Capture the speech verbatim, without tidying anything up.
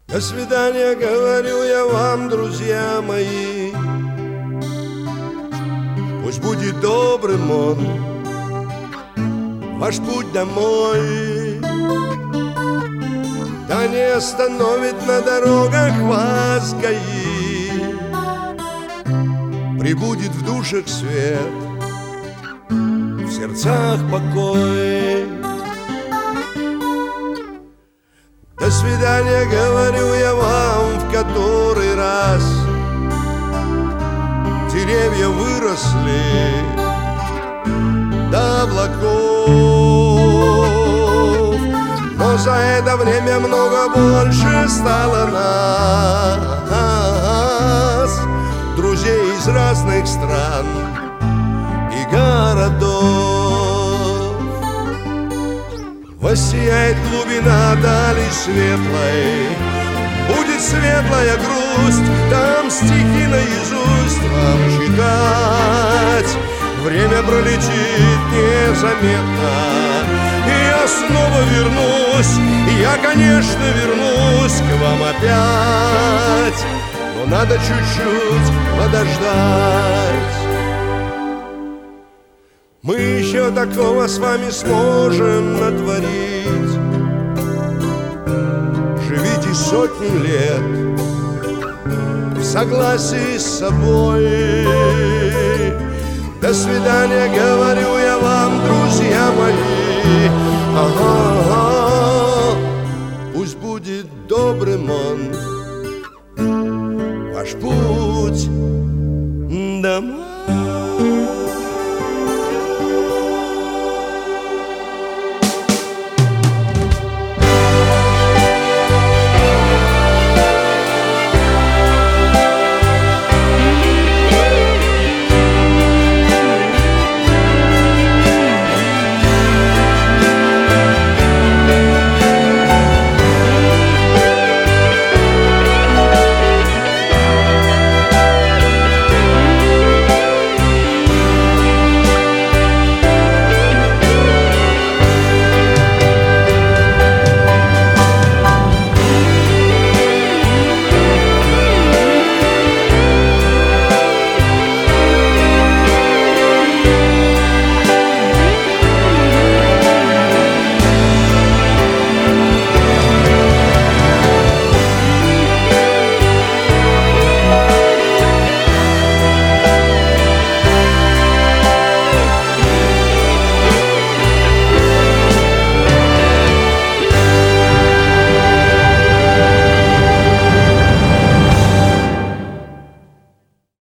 До свидания, говорю я вам, друзья мои. Пусть будет добрым он, ваш путь домой. Да не остановит на дорогах вас ГАИ. Прибудет в душах свет, в сердцах покой. До свидания, говорю я вам в который раз. Деревья выросли до облаков, но за это время много больше стало нас, друзей из разных стран и городов. Воссияет глубина дали светлой, будет светлая грусть, там стихи наизусть вам читать. Время пролетит незаметно, и я снова вернусь, я, конечно, вернусь к вам опять, но надо чуть-чуть подождать. Мы еще такого с вами сможем натворить. Живите сотню лет в согласии с собой. До свидания, говорю я вам, друзья мои. Ага, ага. Пусть будет добрым он, ваш путь